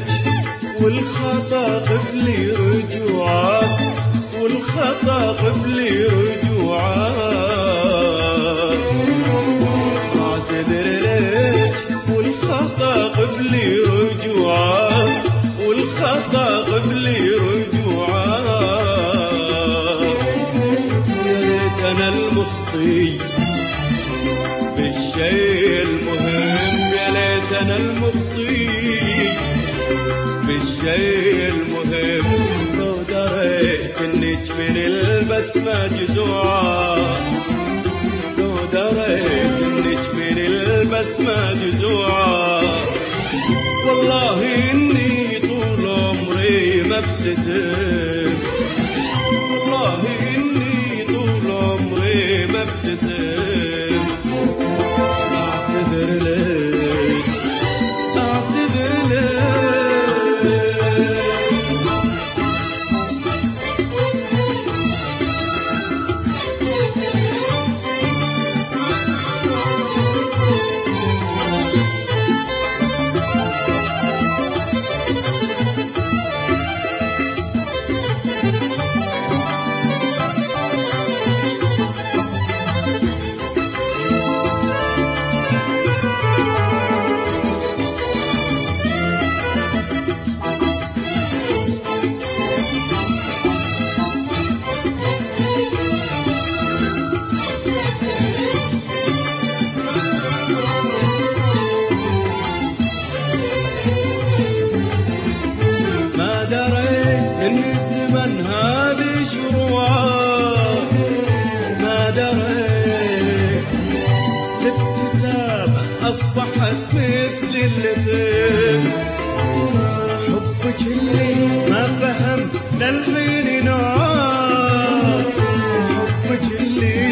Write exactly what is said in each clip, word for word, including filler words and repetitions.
والخطا قبلي رجوعك والخطا قبلي رجوعك اعتذر لك والخطا قبلي رجوعك والخطا قبلي رجوعك يا ريت انا المخطي بالشيء المهم يا ليت انا المخطي بالشيء المهم لو دريت النجم من البسمة جزوعة لو دريت النجم من البسمة جزوعة والله إني طول عمري ما ابتسم والله إني طول عمري ما ابتسم أعتذر لك أعتذر لك إن الزمن هذه شروعه ما دريت الابتسامة أصبحت مثل اللثام حبك اللي ما فهم للحين نوعه حبك اللي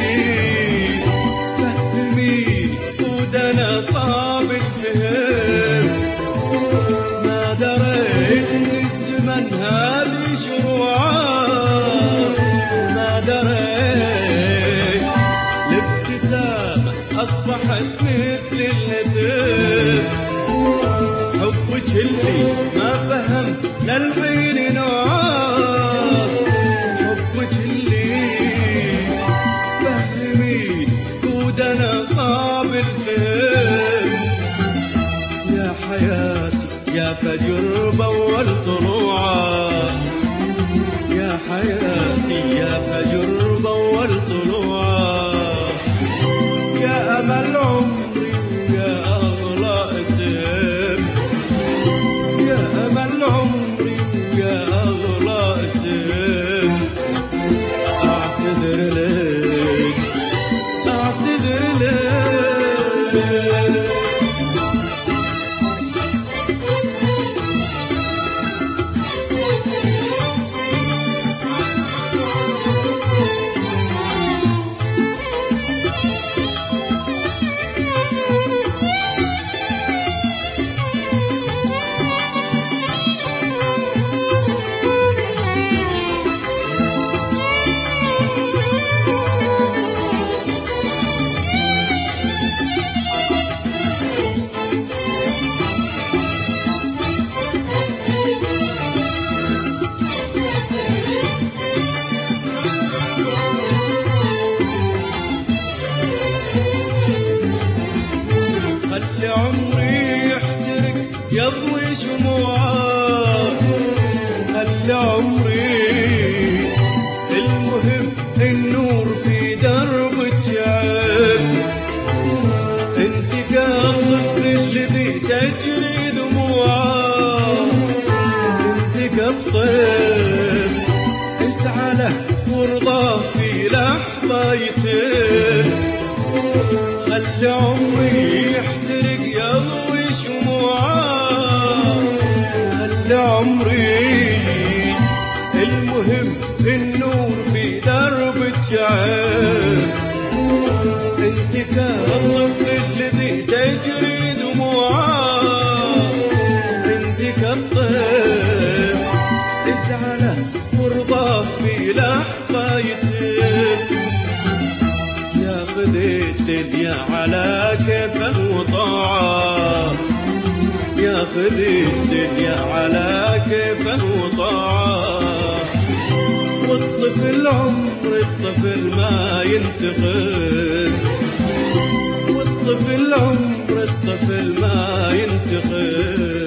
فهمي ودنا صعب الفهم ما دريت إن الزمن هذه ما دريت الابتسامة أصبحت مثل اللذيذ حبك اللي ما فهم للحين نوعه حبك اللي فهمين ودنا صعب الفهم يا حياتي يا فجر بول طلوعه يا حياتي يا فجر بول طلوعه يا أمل عمري ويا أغلى اسم يا أمل عمري ويا أغلى اسم أعتذر لك أعتذر لك خلي عمري يحترق يضوي شموعك خلي عمري المهم النور في درب الشعب انت كالطفل الذي تجري دموعه انت كالطفل اسعى له وارضاه في لحظة يتم خلي عمري يحترق يضوي شموعه خلي عمري المهم النور في درب الشعب انت كالطفل الذي تجري دموعه انت كالطفل اسعى له وارضاه في لحظة يتم يا خذيت الدنيا على كيفك وطاعة يا تاخذ الدنيا على كيفه وطاعه. والطفل عمر الطفل ما ينتقل، والطفل عمر الطفل ما ينتقل.